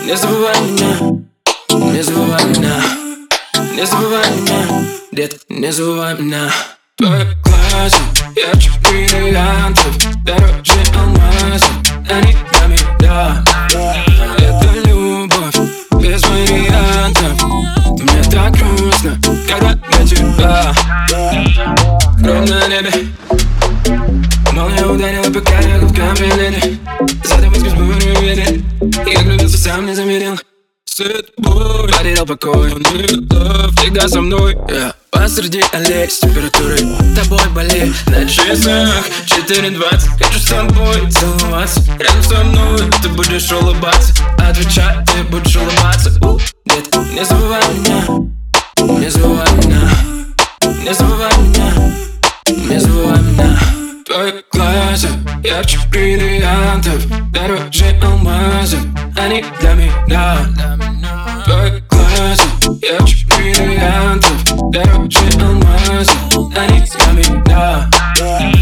Не забывай меня, не забывай меня, не забывай меня, детка, не забывай меня. В твоей классе ярче бриллиантов, дороже алмазов, они для меня. Это любовь без вариантов. Мне так грустно, когда для тебя. Гром на небе, молния ударила по карьеру в кабриолете. За тобой сквозь бурю ветер, я влюбился, сам не заметил. Судьбой потерял покой, он не готов всегда со мной, yeah. Посреди аллеи с температурой тобой болею. На часах 4:20, хочу с тобой целоваться. Рядом со мной ты будешь улыбаться, отвечать, ты будешь улыбаться. Детка, не забывай меня, не забывай меня, не забывай меня, не забывай меня. В твоей классе ярче бриллиантов, дороже алмазов, они для меня. В твоей классе ярче бриллиантов, дороже алмазов, они для меня.